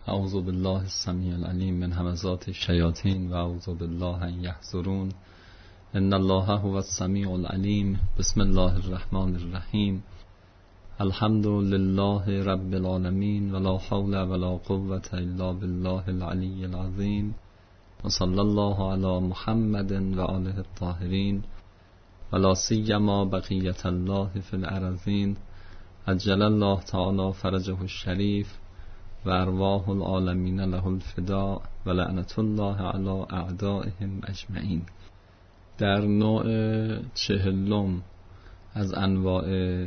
اعوذ بالله السمیع العلیم من همزات الشیاطین و اعوذ بالله ان یحضرون. ان الله هو السمیع العلیم. بسم الله الرحمن الرحیم. الحمد لله رب العالمین ولا حول ولا قوة الا بالله العلی العظیم. و صلی الله علی محمد و آله الطاهرین ولا سیما بقیة الله فی الارضین. عجل الله تعالی فرجه الشریف و ارواح العالمین له الفداء و لعنت الله علی اعدائهم اجمعین. در نوع 40 از انواع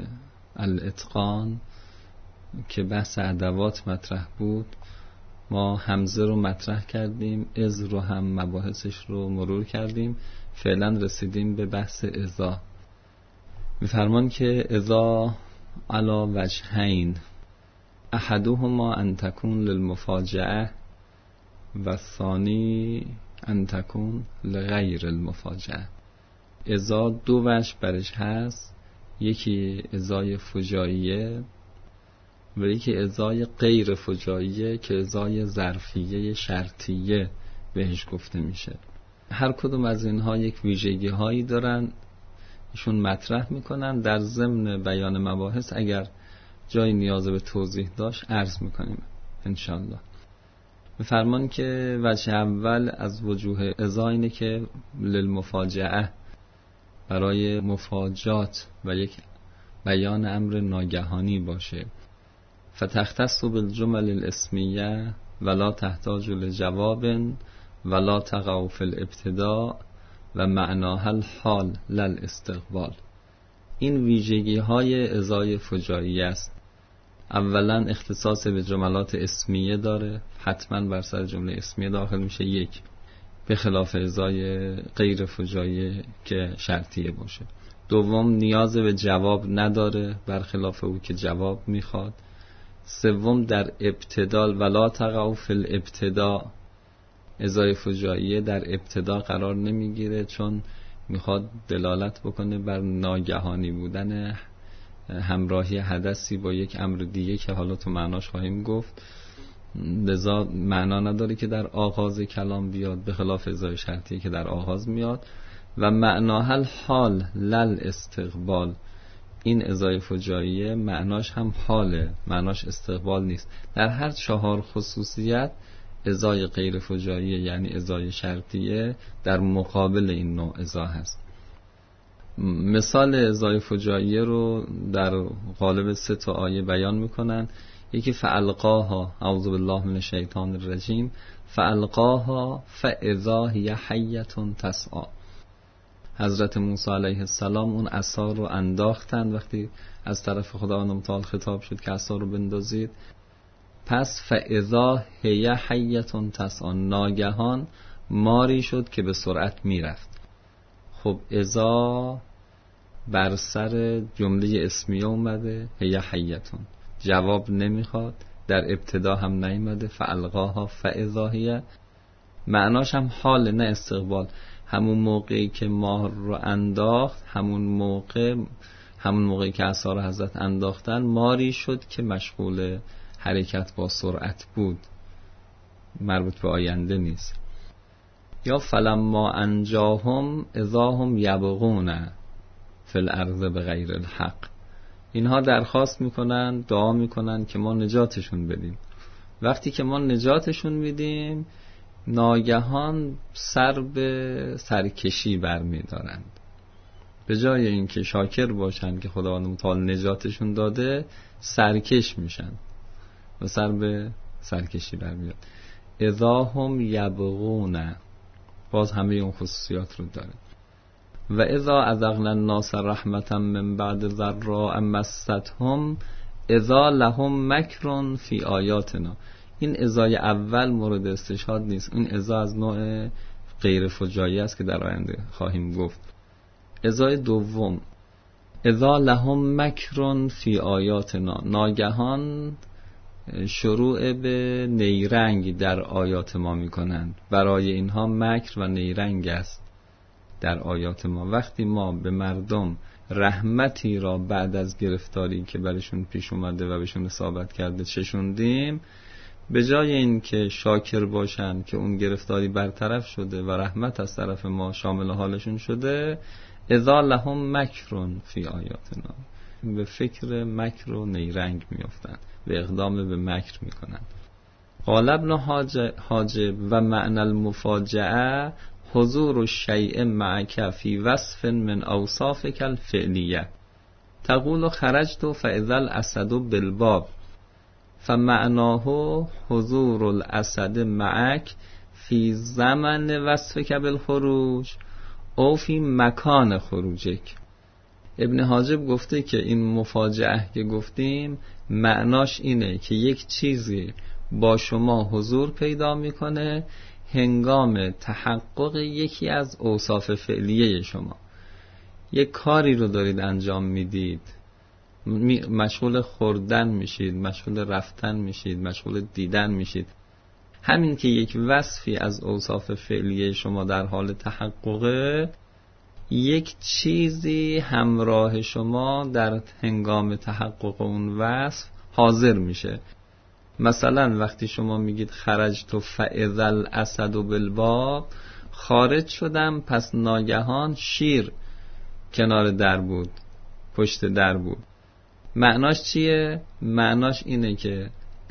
الاتقان که بحث ادوات مطرح بود، ما همزه رو مطرح کردیم، از رو هم مباحثش رو مرور کردیم. فعلا رسیدیم به بحث اذا. میفرمان که اذا علی وجهین، احدهما ان تکون للمفاجأه و الثانی ان تکون لغیر المفاجأه. اذا دو وجه برش هست، یکی اذای فجاییه و یکی اذای غیر فجاییه که اذای ظرفیه شرطیه بهش گفته میشه. هر کدوم از اینها یک ویژگی هایی دارن، ایشون مطرح میکنن. در ضمن بیان مباحث اگر جای نیاز به توضیح داشت عرض میکنیم انشالله. فرمان که وجه اول از وجوه اذا اینه که للمفاجأه، برای مفاجات و یک بیان امر ناگهانی باشه. فتختص بالجمل الاسمیه ولا تحتاج لجواب ولا تقع فی الابتداء و معناها الحال للاستقبال. این ویژگی های اذای فجاییه است. اولا اختصاص به جملات اسمیه داره، حتما بر سر جمله اسمیه داخل میشه یک، به خلاف اذای غیر فجاییه که شرطیه باشه. دوم نیاز به جواب نداره، برخلاف او که جواب میخواد. سوم در ابتدال ولا تقع فی الابتداء، اذای فجاییه در ابتدا قرار نمیگیره چون میخواد دلالت بکنه بر ناگهانی بودن همراهی حدثی با یک امر دیگه که حالا تو معناش خواهیم گفت. لذا معنا نداره که در آغاز کلام بیاد، به خلاف اذای شرطی که در آغاز میاد. و معناها الحال لل استقبال، این اذای فجاییه معناش هم حاله، معناش استقبال نیست. در هر 4 خصوصیت اذای غیر فجاییه یعنی اذای شرطیه در مقابل این نوع اذا هست. مثال اذای فجاییه رو در قالب 3 آیه بیان میکنن. یکی فالقاها، اعوذ بالله من الشیطان الرجیم، فالقاها فاذا هی حیة تسعی. حضرت موسی علیه السلام اون عصا رو انداختن وقتی از طرف خداوند متعال خطاب شد که عصا رو بندازید. پس فاذا هی حیة تسعی، ناگهان ماری شد که به سرعت میرفت. خب اذا بر سر جمله اسمیه اومده، هی حیتون، جواب نمیخواد، در ابتدا هم نیومده. فالقاها فاذا هی، معناش هم حال نه استقبال. همون موقعی که مار رو انداخت، همون موقعی که عصا رو حضرت انداختن، ماری شد که مشغول حرکت با سرعت بود، مربوط به آینده نیست. یا فلما انجاهم اذا هم یبغون فی الارض بغیر الحق، اینها درخواست میکنن، دعا میکنن که ما نجاتشون بدیم. وقتی که ما نجاتشون میدیم، ناگهان سر به سرکشی برمیدارند. به جای اینکه شاکر باشن که خداوند متعال نجاتشون داده، سرکش میشن و سر به سرکشی برمیاد. اذا هم یبغون، باز همه اون خصوصیات رو داره. و اذا اذقنا الناس رحمتا من بعد ضراء مستهم اذا لهم مکر فی آیاتنا. این اذای اول مورد استشهاد نیست، این اذا از نوع غیر فجایی است که در آینده خواهیم گفت. اذای دوم اذا لهم مکر فی آیاتنا، ناگهان شروع به نیرنگ در آیات ما میکنند. برای اینها مکر و نیرنگ است در آیات ما. وقتی ما به مردم رحمتی را بعد از گرفتاری که برشون پیش اومده و بهشون اصابت کرده چشوندیم، به جای این که شاکر باشن که اون گرفتاری برطرف شده و رحمت از طرف ما شامل حالشون شده، اذا لهم مکرون فی آیاتنا، به فکر مکر و نیرنگ میافتن، به اقدام به مکر میکنن. قال ابن حاجب و معنی المفاجعه حضور الشیء معک فی وصف من اوصافک الفعلیه تقول خرجت فاذا الاسد بالباب فمعناه حضور الاسد معک فی زمن وصفک بالخروج او فی مکان خروجک. ابن حاجب گفته که این مفاجعه که گفتیم معناش اینه که یک چیزی با شما حضور پیدا میکنه هنگام تحقق یکی از اوصاف فعلیه شما. یک کاری رو دارید انجام میدید، مشغول خوردن میشید، مشغول رفتن میشید، مشغول دیدن میشید. همین که یک وصفی از اوصاف فعلیه شما در حال تحققه، یک چیزی همراه شما در هنگام تحقق اون وصف حاضر میشه. مثلا وقتی شما میگید خرجت فاذا الاسد بالباب، خارج شدم پس ناگهان شیر کنار در بود، پشت در بود. معناش چیه؟ معناش اینه که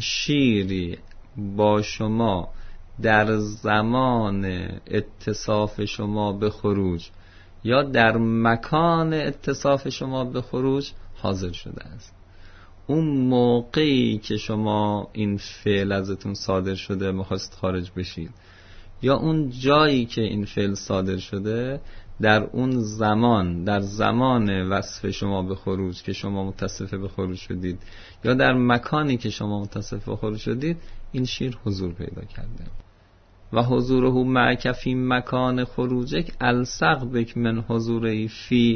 شیری با شما در زمان اتصاف شما به خروج یا در مکان اتصاف شما به خروج حاضر شده است. اون موقعی که شما این فعل ازتون صادر شده میخواست خارج بشید، یا اون جایی که این فعل صادر شده در اون زمان، در زمان وصف شما به خروج که شما متصف به خروج شدید، یا در مکانی که شما متصف به خروج شدید، این شیر حضور پیدا کرده. و حضوره معک فی مکان خروجک الصق بک من حضوره فی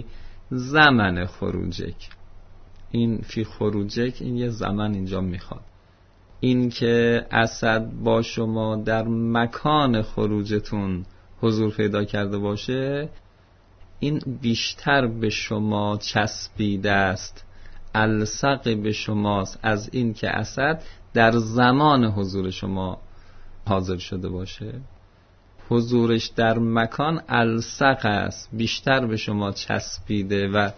زمن خروجک. این فی خروجک، این یه زمان اینجا میخواد. این که اسد با شما در مکان خروجتون حضور پیدا کرده باشه، این بیشتر به شما چسبیده است، الصق به شماست، از این که اسد در زمان حضور شما حاضر شده باشه. حضورش در مکان الصق است، بیشتر به شما چسبیده و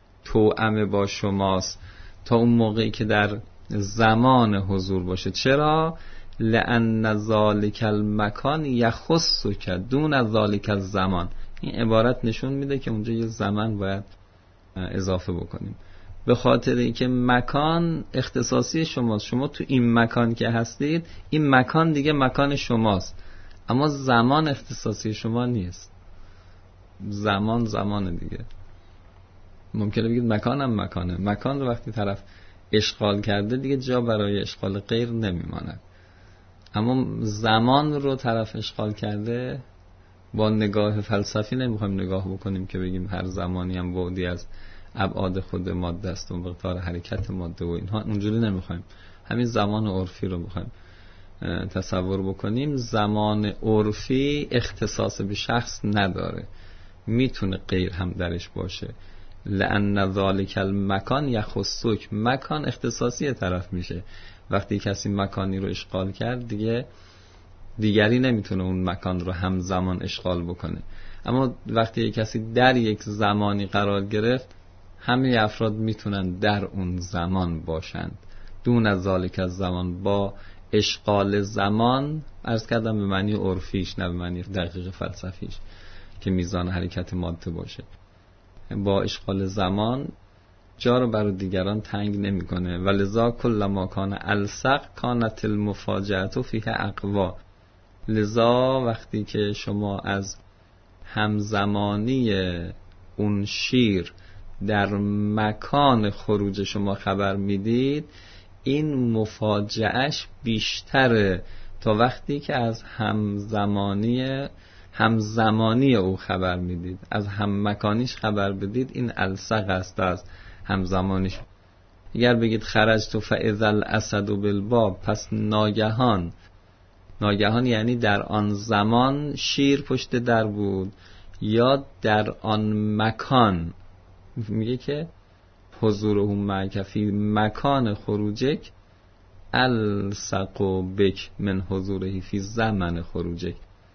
توأم با شماست تا اون موقعی که در زمان حضور باشه. چرا؟ لأن ذالک المکان یخصک دون ذالک الزمان. این عبارت نشون میده که اونجا یه زمان باید اضافه بکنیم، به خاطر اینکه مکان اختصاصی شماست. شما تو این مکان که هستید، این مکان دیگه مکان شماست، اما زمان اختصاصی شما نیست. زمان دیگه. ممکنه بگید مکانم مکانه. مکان رو وقتی طرف اشغال کرده دیگه جا برای اشغال غیر نمیماند، اما زمان رو طرف اشغال کرده. با نگاه فلسفی نمیخوایم نگاه بکنیم که بگیم هر زمانی هم بعدی از ابعاد خود ماده است و مقدار حرکت ماده و اینها، اونجوری نمیخوایم. همین زمان عرفی رو میخوایم تصور بکنیم. زمان عرفی اختصاص به شخص نداره، میتونه غیر هم درش باشه. لأن ذالک المکان یخصک، مکان اختصاصی طرف میشه. وقتی کسی مکانی رو اشغال کرد، دیگری نمیتونه اون مکان رو همزمان اشغال بکنه. اما وقتی کسی در یک زمانی قرار گرفت، همه افراد میتونن در اون زمان باشند. دون از ذالک از زمان، با اشغال زمان، عرض کردم به معنی عرفیش نه به معنی دقیق فلسفیش که میزان حرکت ماده باشه. با اشغال زمان جا رو برای دیگران تنگ نمیکنه. ولذا کل ما کان الصق کانت المفاجأة فیه اقوا. لذا وقتی که شما از همزمانی اون شیر در مکان خروج شما خبر میدید، این مفاجأش بیشتره تا وقتی که از همزمانی او خبر میدید. از هم مکانیش خبر بدید، این الصق است از همزمانیش. اگر بگید خرجت فاذا الاسد بالباب، پس ناگهان یعنی در آن زمان شیر پشت در بود، یا در آن مکان. میگه که حضوره معک فی مکان خروجک، الصق بک من حضوره فی زمن خروجک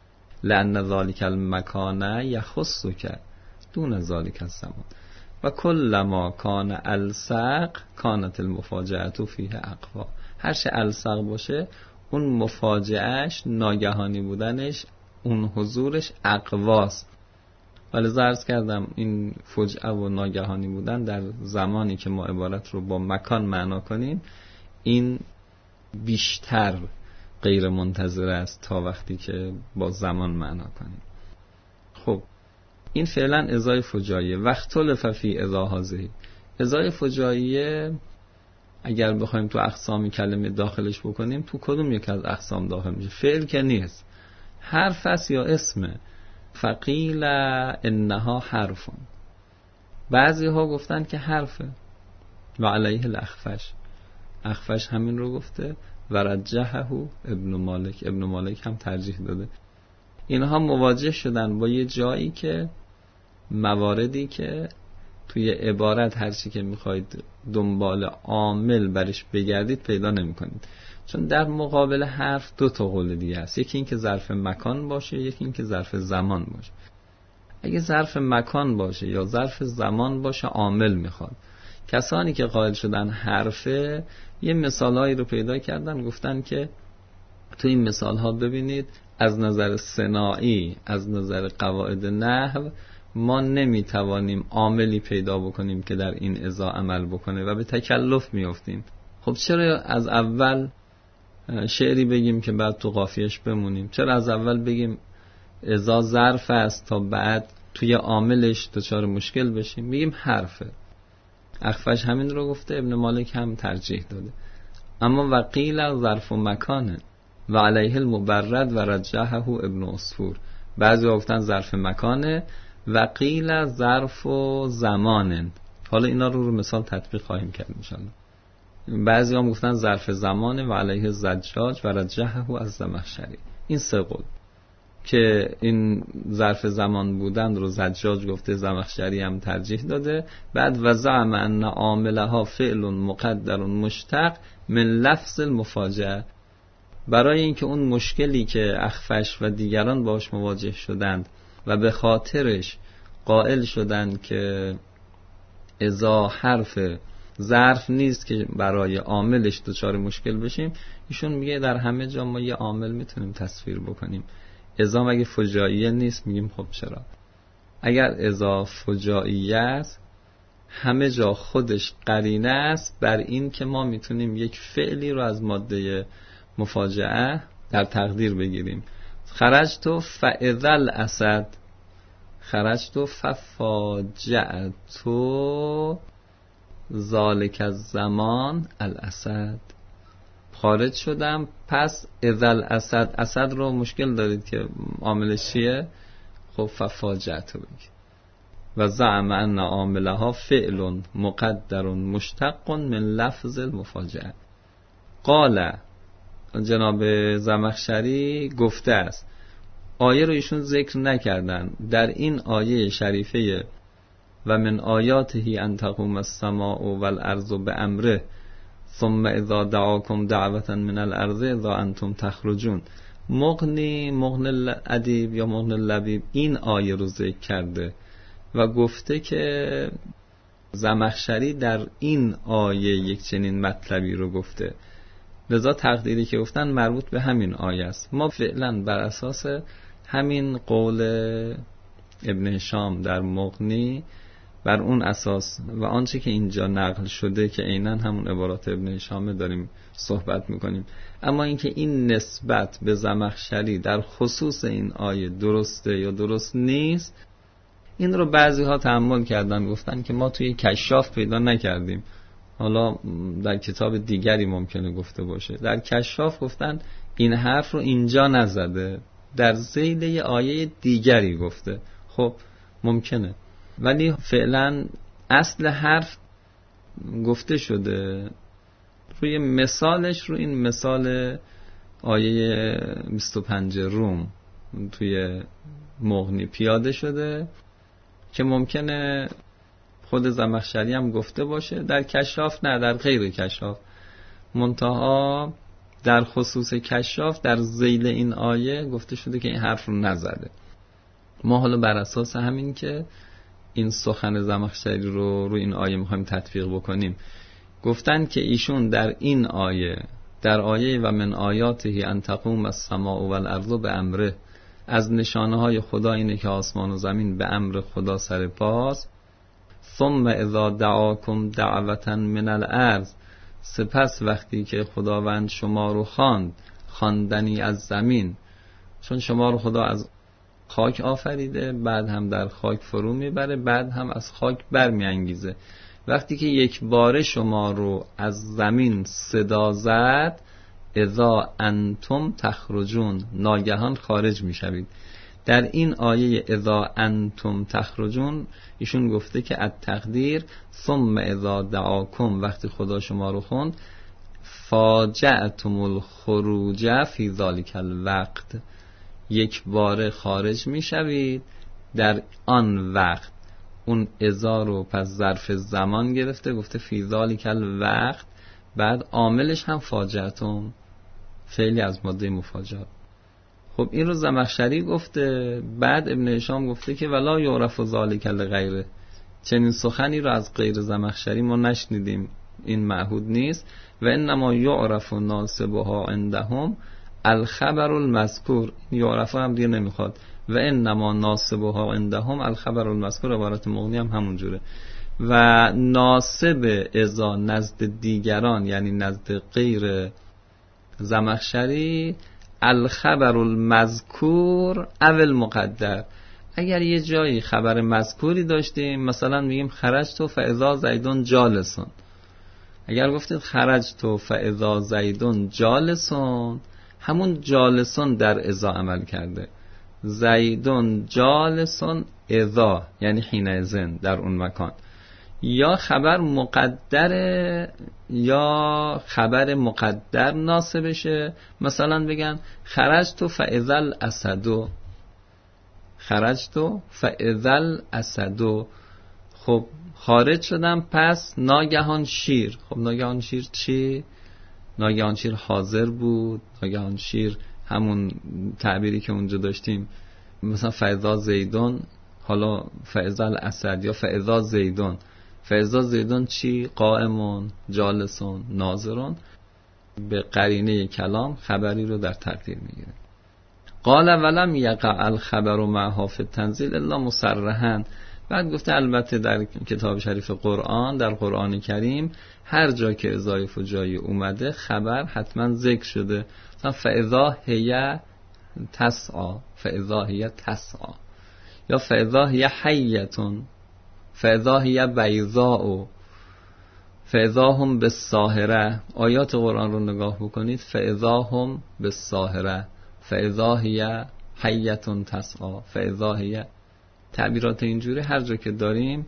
لأن ذلك المکان یخصک دون ذلك الزمان و کلما کان الصق کانت المفاجأة فیه اقوا. هر چه الصق باشه اون مفاجأهش، ناگهانی بودنش، اون حضورش اقواست. ولی عرض کردم این فجعه و ناگهانی بودن در زمانی که ما عبارت رو با مکان معنا کنیم این بیشتر غیر منتظر است تا وقتی که با زمان معنا کنیم. خب این فعلا ازای فجاییه. واختلف فی اذاهازه. ازای فجاییه اگر بخوایم تو اقسام کلمه داخلش بکنیم تو کدوم یک از اقسام داخل میشه؟ فعل که نیست، حرف است یا اسمه. فقیل انها حرف. بعضی ها گفتن که حرفه و علیه الاخفش. اخفش همین رو گفته و رجحه ابن مالک هم ترجیح داده. اینها مواجه شدن با یه جایی که مواردی که توی عبارت هرچی که میخواید دنبال عامل برش بگردید پیدا نمیکنید. چون در مقابل حرف دو تا قول دیگه هست، یکی این که ظرف مکان باشه، یکی این که ظرف زمان باشه. اگه ظرف مکان باشه یا ظرف زمان باشه عامل میخواد. کسانی که قائل شدن حرفه یه مثالهایی رو پیدا کردن، گفتن که تو این مثالها ببینید از نظر صناعی، از نظر قواعد نحو ما نمیتوانیم عاملی پیدا بکنیم که در این اذا عمل بکنه و به تکلف میافتیم. خب چرا از اول شعری بگیم که بعد تو قافیهش بمونیم؟ چرا از اول بگیم اذا ظرف است تا بعد توی عاملش دچار مشکل بشیم؟ بگیم حرفه. اخفش همین رو گفته، ابن مالک هم ترجیح داده. اما وقیل ظرف و مکانه و علیه المبرد و رجحه ابن عصفور. بعضی گفتن ظرف مکانه، وقیل ظرف و زمانه. حالا اینا رو مثال تطبیق خواهیم کرد انشاءالله. بعضی هم گفتن ظرف زمانه و علیه زجاج و رجحه از زمخشری. این سه قول که این ظرف زمان بودن رو زجاج گفته، زمخشری هم ترجیح داده. بعد و زعم ان عاملها فعل مقدر مشتق من لفظ المفاجأه. برای اینکه اون مشکلی که اخفش و دیگران باش مواجه شدند و به خاطرش قائل شدند که اذا حرف ظرف نیست که برای عاملش دچار مشکل بشیم، ایشون میگه در همه جا ما یه عامل میتونیم تصویر بکنیم. اذا مگه فجائیه نیست؟ میگیم خب چرا؟ اگر اذا فجائیه است همه جا خودش قرینه است بر این که ما میتونیم یک فعلی رو از ماده مفاجعه در تقدیر بگیریم. خرجت فاذا الاسد، خرجت ففاجأت ذالک الزمان الاسد. خارج شدم پس اذا الاسد. اسد رو مشکل دارید که عاملش چیه؟ خب ففاجأت بگید. و زعم ان عاملها فعل مقدر مشتق من لفظ المفاجأه. قال جناب زمخشری گفته است، آیه رو ایشون ذکر نکردن. در این آیه شریفه و من آیاته ان تقوم السماء والارض بامره ثم اذا دعاكم دعوة من الارض اذا انتم تخرجون، مغنی الادیب یا مغنی اللبیب این آیه رو ذکر کرده و گفته که زمخشری در این آیه یک چنین مطلبی رو گفته، لذا تقدیری که گفتن مربوط به همین آیه است. ما فعلا بر اساس همین قول ابن هشام در مغنی، بر اون اساس و آنچه که اینجا نقل شده که عیناً همون عبارات ابن هشام داریم صحبت میکنیم. اما اینکه این نسبت به زمخشری در خصوص این آیه درسته یا درست نیست، این رو بعضی ها تأمل کردن، گفتن که ما توی کشاف پیدا نکردیم. حالا در کتاب دیگری ممکنه گفته باشه. در کشاف گفتن این حرف رو اینجا نزده، در ذیل یه آیه دیگری گفته. خب ممکنه، ولی فعلا اصل حرف گفته شده. روی مثالش رو این مثال آیه 25 روم توی مغنی پیاده شده که ممکنه خود زمخشری هم گفته باشه. در کشاف نه، در غیر کشاف منتها در خصوص کشاف در ذیل این آیه گفته شده که این حرف رو نزده. ما حالا بر اساس همین که این سخن زمخشری رو روی این آیه میخوایم تطبیق بکنیم، گفتن که ایشون در این آیه، در آیه و من آیاته ان تقوم السماء والارض بامره، از نشانه های خدا اینه که آسمان و زمین به امر خدا سر پاست. ثم اذا دعاکم دعوة من الارض، سپس وقتی که خداوند شما رو خواندنی از زمین، چون شما رو خدا از خاک آفریده، بعد هم در خاک فرو میبره، بعد هم از خاک برمیانگیزه. وقتی که یک باره شما رو از زمین صدا زد، اذا انتم تخرجون، ناگهان خارج میشوید. در این آیه اذا انتم تخرجون ایشون گفته که التقدیر ثم اذا دعاکم، وقتی خدا شما رو خوند، فاجعتم الخروج فی ذلک الوقت، یک بار خارج میشوید در آن وقت. اون اذا رو پس ظرف زمان گرفته، گفته فی ذلک الوقت، بعد عاملش هم فاجعتم، فعلی از ماده مفاجات. خب این رو زمخشری گفته. بعد ابن هشام گفته که ولا یعرف ذلک لغیره، چنین سخنی رو از غیر زمخشری ما نشنیدیم، این معهود نیست. و انما یعرف ناسبها عندهم الخبر المذکور، یعرف هم دیگه نمیخواد. و انما ناسبها عندهم الخبر المذکور، عبارت مغنی هم همون جوره. و ناسب اذا نزد دیگران، یعنی نزد غیر زمخشری، الخبر المذکور او المقدر. اگر یه جایی خبر مذکوری داشتیم، مثلا میگیم خرجت فاذا زیدون جالسون، اگر گفتید خرجت فاذا زیدون جالسون، همون جالسون در اذا عمل کرده. زیدون جالسون اذا، یعنی حینئذ، در اون مکان. یا خبر مقدره یا خبر مقدر ناسبشه. مثلا بگن خرجت فاذا الاسد، خرجت فاذا الاسد، خب خارج شدم پس ناگهان شیر. خب ناگهان شیر چی؟ ناگهان شیر حاضر بود. ناگهان شیر همون تعبیری که اونجا داشتیم، مثلا فاذا زیدون، حالا فاذا الاسد یا فاذا زیدون. فاذا زیدون چی؟ قائمون، جالسون، ناظرون. به قرینه کلام خبری رو در تقدیر میگیره. قال ولم یقع الخبر معها فی التنزیل الا مصرحا. بعد گفته البته در کتاب شریف قرآن، در قرآن کریم، هر جا که اضافه جایی اومده خبر حتما ذکر شده. مثلا فاذا هی تسعى، فاذا هی تسعى، یا فاذا هی حیتون، فاذا هی بیضاء، فاذا هم بالساهره. آیات قرآن رو نگاه بکنید، فاذا هم بالساهره، فاذا هی حیتون تسعى، فاذا هی، تعبیرات اینجوری هر جا که داریم.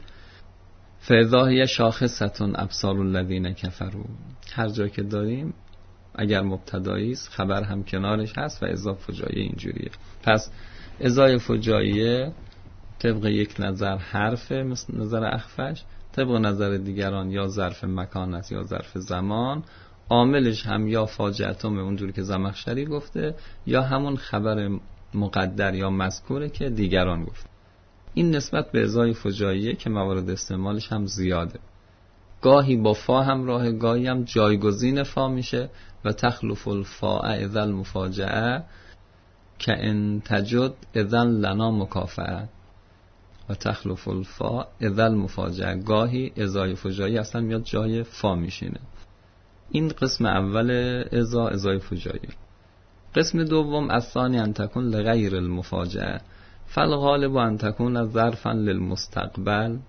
فاذا هی شاخصتون ابصار الذین کفروا، هر جا که داریم اگر مبتدایی است خبر هم کنارش هست و اضافه جایی اینجوریه. پس اضافه جایی طبق یک نظر حرفه، مثل نظر اخفش، طبق نظر دیگران یا ظرف مکان است یا ظرف زمان. عاملش هم یا فاجعتم اونجوری که زمخشری گفته، یا همون خبر مقدر یا مذکوره که دیگران گفت. این نسبت به ازای فجاییه که موارد استعمالش هم زیاده. گاهی با فا همراه، گاهی هم جایگزین فا میشه. و تخلف الفاء اذا المفاجعه که ان تجد اذا لنا مکافئه. و تخلف الفاء اذا المفاجعه، گاهی ازای فجایی اصلا میاد جای فا میشینه. این قسم اول ازای فجایی. قسم دوم الثانی ان تکون لغیر المفاجعه، فالغالب ان تكون ظرفا للمستقبل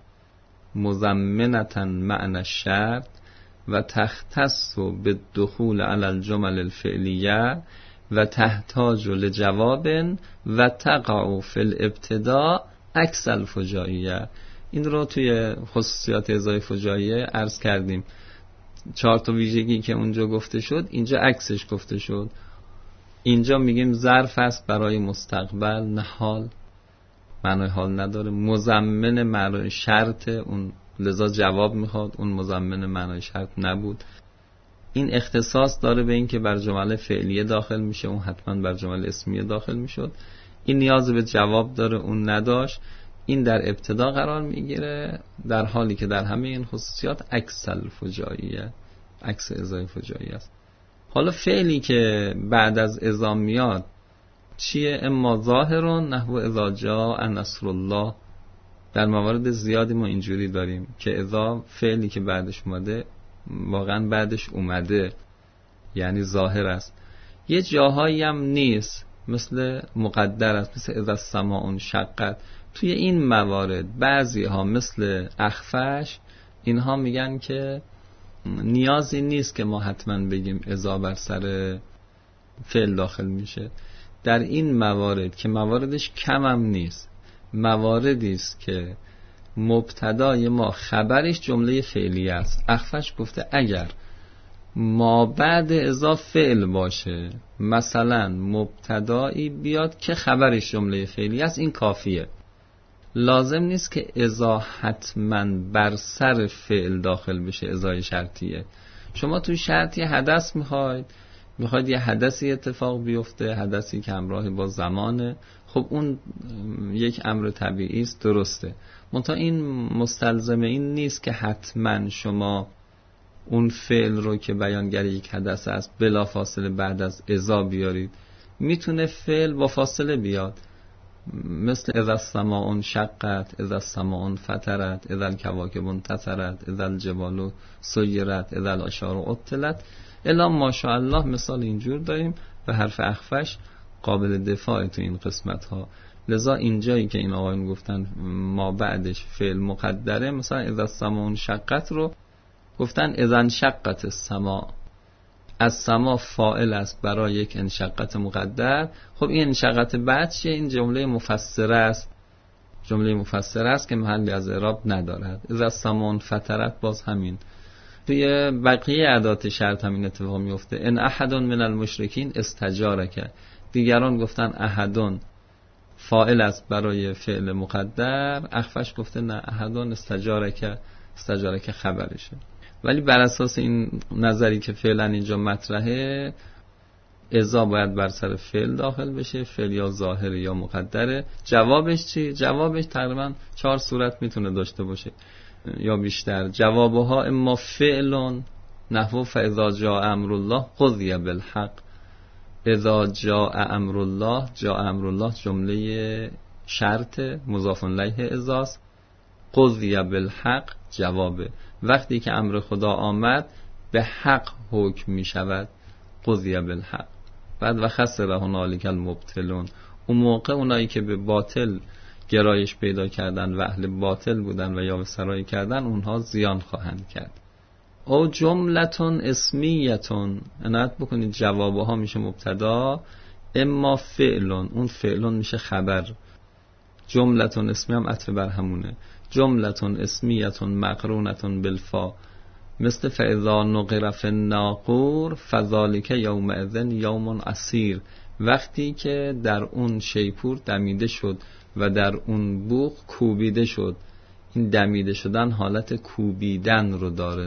مضمنة معنى الشرط و تختص بالدخول على الجمل الفعلیه و تحتاج لجواب و تقع فی الابتداء عکس الفجائیه. این رو توی خصوصیات ازای فجائیه عرض کردیم. 4 تا ویژگی که اونجا گفته شد، اینجا عکسش گفته شد. اینجا میگیم ظرف است برای مستقبل، نه حال، معنای حال نداره. مضمن معنای شرط، اون لذا جواب میخواد، اون مضمن معنای شرط نبود. این اختصاص داره به این که بر جمله فعلیه داخل میشه، اون حتما بر جمله اسمیه داخل میشد. این نیاز به جواب داره، اون نداشت. این در ابتدا قرار میگیره، در حالی که در همه این خصوصیات عکس الفجائیه، عکس ازای فجایی است. حالا فعلی که بعد از اذا میاد چیه؟ اما ظاهرون نحو اذا جاء نصر الله. در موارد زیادی ما اینجوری داریم که اذا فعلی که بعدش اومده واقعا بعدش اومده، یعنی ظاهر است. یه جاهایی هم نیست، مثل مقدر است، مثل اذا السماء انشقت. توی این موارد بعضی ها مثل اخفش اینها میگن که نیازی نیست که ما حتما بگیم اذا بر سر فعل داخل میشه. در این موارد که مواردش کم هم نیست، مواردی است که مبتدای ما خبرش جمله فعلی است. اخفش گفته اگر ما بعد اذا فعل باشه، مثلا مبتدایی بیاد که خبرش جمله فعلی است، این کافیه. لازم نیست که اذا حتما بر سر فعل داخل بشه، اذای شرطیه. شما توی شرطی حدث میخواید یه حدثی اتفاق بیفته، حدثی که همراه با زمانه، خب اون یک امر طبیعی است، درسته. منتها این مستلزم این نیست که حتما شما اون فعل رو که بیانگر یک حدث است بلا فاصله بعد از اذا بیارید. میتونه فعل با فاصله بیاد، مثل اذا السماء انشقت، اذا السماء انفطرت، اذا الکواکب انتثرت، اذا الجبال سیرت، اذا العشار عطلت. الا ماشاءالله مثال اینجور داریم و حرف اخفش قابل دفاع تو این قسمت ها. لذا اینجایی که این آقایون گفتن ما بعدش فعل مقدره، مثلا اذا السماء انشقت رو گفتن اذا انشقت السماء. از سما فاعل است برای یک انشقت مقدر. خب این انشقت بعد چیه؟ این جمله مفسره است، جمله مفسره است که محلی از اعراب ندارد. اذا السماء انفطرت باز همین. توی بقیه ادات شرط هم این اتفاق میفته. ان احد من المشرکین استجارک، دیگران گفتن احدون فاعل است برای فعل مقدر، اخفش گفته نه احدون استجارک، استجارک خبرشه. ولی بر اساس این نظری که فعلا اینجا مطرحه، اذا باید بر سر فعل داخل بشه، فعل یا ظاهر یا مقدره. جوابش چی؟ جوابش تقریبا 4 صورت میتونه داشته باشه یا بیشتر. جوابها اما فعل نحو فاذا جاء امر الله قضی بالحق. اذا جاء امر الله، جاء امر الله جمله شرط مضاف الیه اذاست. قضی بالحق جوابه، وقتی که امر خدا آمد به حق حکم می شود. قضی بالحق. بعد و خسر هنالک المبطلون، اون موقع اونایی که به باطل گرایش پیدا کردن و اهل باطل بودن و یا سرایی کردن، اونها زیان خواهند کرد. او جملتون اسمیتون، عنایت بکنید جوابها میشه مبتدا، اما فعلون، اون فعلون میشه خبر. جملتون اسمی هم عطف بر همونه. جملتون اسمیتون مقرونتون بالفا، مثل فاذا نقر فی الناقور فذلک یومئذ یوم عسیر. وقتی که در اون شیپور دمیده شد و در اون بوق کوبیده شد. این دمیده شدن حالت کوبیدن رو داره.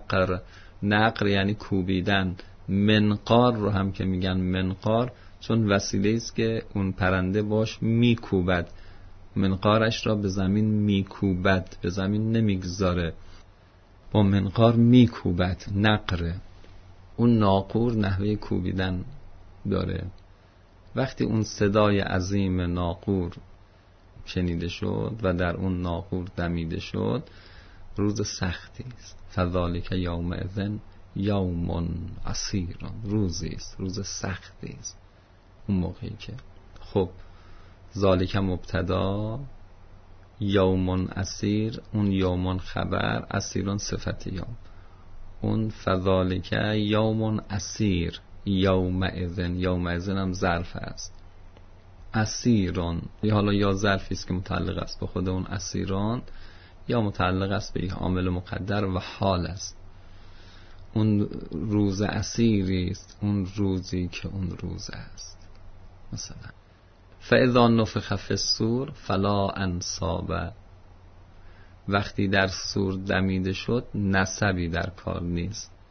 نقر یعنی کوبیدن. منقار رو هم که میگن منقار، چون وسیله است که اون پرنده باش میکوبد، منقارش را به زمین میکوبد، به زمین نمیگذاره، با منقار میکوبد، نقره. اون ناقور نحوه کوبیدن داره. وقتی اون صدای عظیم ناقور شنیده شد و در اون ناقور دمیده شد، روز سختی است. فذالک یومئذ یوم عسیر، روزی است، روز سختی است. اون موقعی که خب ذالک مبتدا، یوم عسیر، اون یوم خبر، عسیرون صفت یوم. اون فذالک یوم عسیر، یومئذ هم ظرف است. عسیرون حالا یا ظرفی است که متعلق است به خود اون عسیران، یا متعلق است به یک عامل مقدر و حال است. اون روز عسیری است، اون روزی که اون روز است. مثلا فاذا نفخ فی الصور فلا انصاب، وقتی در صور دمیده شد نسبی در کار نیست.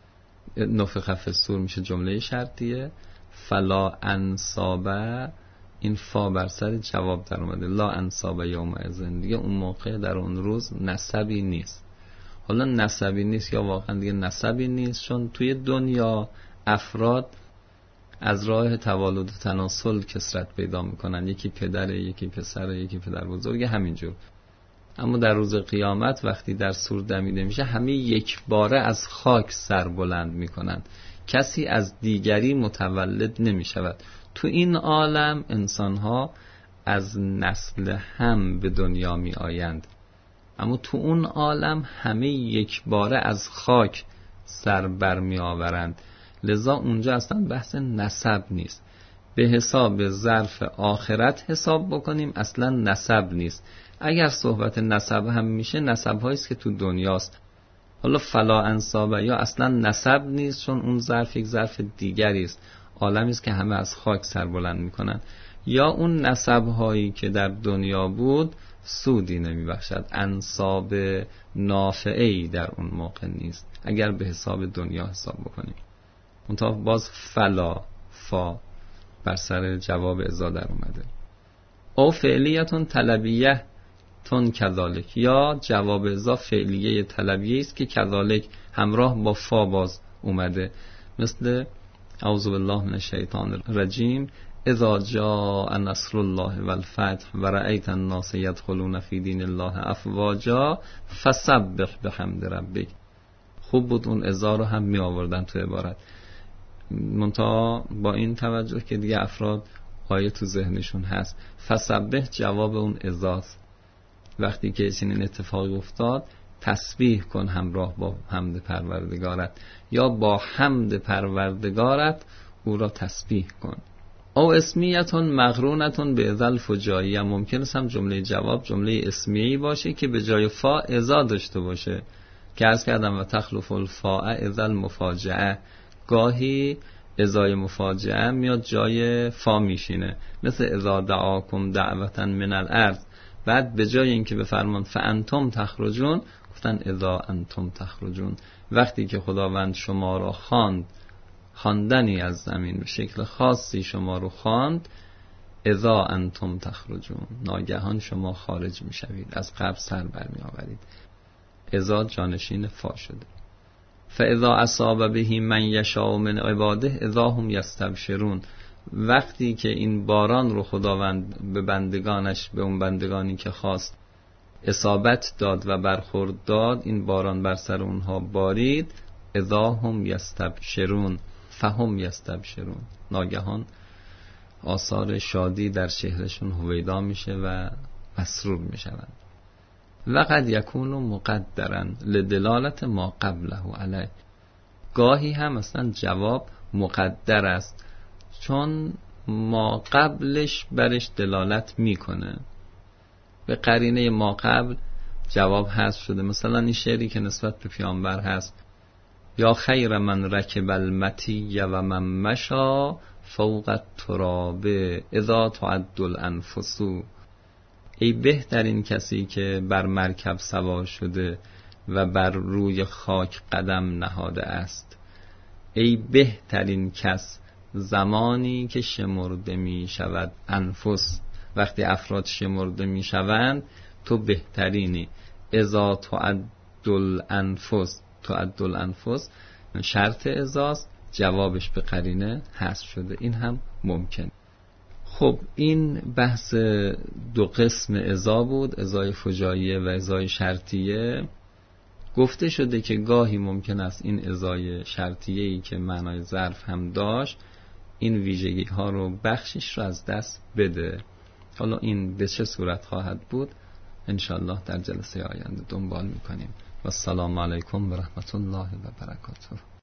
نفخ فی الصور میشه جمله شرطیه. فلا انصابه، این فا بر سر جواب در اومده، لا انصابه یومئذ، دیگه اون موقع در اون روز نسبی نیست. حالا نسبی نیست یا واقعا دیگه نسبی نیست، چون توی دنیا افراد از راه توالد و تناسل کثرت پیدا میکنن، یکی پدره، یکی پسره، یکی پدر بزرگ، همینجور. اما در روز قیامت وقتی در صور دمیده میشه، همه یک باره از خاک سر بلند میکنن، کسی از دیگری متولد نمیشود. تو این عالم انسانها از نسل هم به دنیا می آیند، اما تو اون عالم همه یک باره از خاک سر بر می آورند. لذا اونجا اصلا بحث نسب نیست. به حساب ظرف آخرت حساب بکنیم اصلا نسب نیست. اگر صحبت نسب هم میشه، نسب هاییست که تو دنیاست. حالا فلا انصابه یا اصلا نسب نیست، چون اون ظرف یک ظرف دیگری است، عالمی است که همه از خاک سر بلند میکنن. یا اون نسب هایی که در دنیا بود سودی نمیبخشد، انصاب نافعی در اون موقع نیست اگر به حساب دنیا حساب بکنیم. منتها باز فلا، فا بر سر جواب اذا در اومده. او فعلیتون طلبیه تون کذالک، یا جواب اذا فعلیه طلبیه است که کذالک همراه با فا باز اومده، مثل اعوذ بالله من الشیطان الرجیم اذا جاء نصر الله والفتح ورأیت الناس يدخلون فی دین الله افواجا فسبح بحمد ربک. خوب بود اون اذا رو هم می آوردن تو عبارت، منتها با این توجه که دیگه افراد آیه تو ذهنشون هست. فسبح جواب اون اذاست. وقتی که چنین اتفاقی افتاد تسبیح کن همراه با حمد پروردگارت، یا با حمد پروردگارت او را تسبیح کن. او اسمیتون مقرونتون به اذا الفجاییه، ممکن است هم جمله جواب جمله اسمیه‌ای باشه که به جای فا اذا داشته باشه، که عرض کردم و تخلف الفاء اذا المفاجعه، گاهی ازای مفاجعه میاد جای فا میشینه، مثل اذا دعاکم دعوتا من الارض، بعد به جای اینکه بفرمان فانتم تخرجون گفتن اذا انتم تخرجون. وقتی که خداوند شما را خواندنی از زمین به شکل خاصی شما رو خواند، اذا انتم تخرجون، ناگهان شما خارج میشوید، از قبر سر برمی آورید. اذا جانشین فا شده. فاذا اصاب به من یشاء من عباده اذا هم یستبشرون، وقتی که این باران رو خداوند به بندگانش، به اون بندگانی که خواست اصابت داد و برخورد داد، این باران بر سر اونها بارید، اذا هم یستبشرون، فهم یستبشرون، ناگهان آثار شادی در چهرهشون هویدا میشه و مسرور میشوند. وقد یکون مقدرا لدلالت ما قبله علیه، گاهی هم اصلا جواب مقدر است چون ما قبلش برش دلالت میکنه، به قرینه ما قبل جواب حذف شده. مثلا این شعری که نسبت به پیامبر هست، یا خیر من رکب المطی و من مشا فوق التراب اذا تعد الانفس، ای بهترین کسی که بر مرکب سوار شده و بر روی خاک قدم نهاده است، ای بهترین کس زمانی که شمرده می شود انفس، وقتی افراد شمرده می شوند تو بهترینی. اذا تعد الانفس، تعد الانفس شرط اذاست، جوابش به قرینه حذف شده، این هم ممکن. خب این بحث دو قسم اذا بود، اذای فجاییه و اذای شرطیه. گفته شده که گاهی ممکن است این اذای شرطیه‌ای که معنای ظرف هم داشت این ویژگی ها رو، بخشش رو از دست بده. حالا این به چه صورت خواهد بود انشالله در جلسه آینده دنبال میکنیم. و السلام علیکم و رحمت الله و برکاته.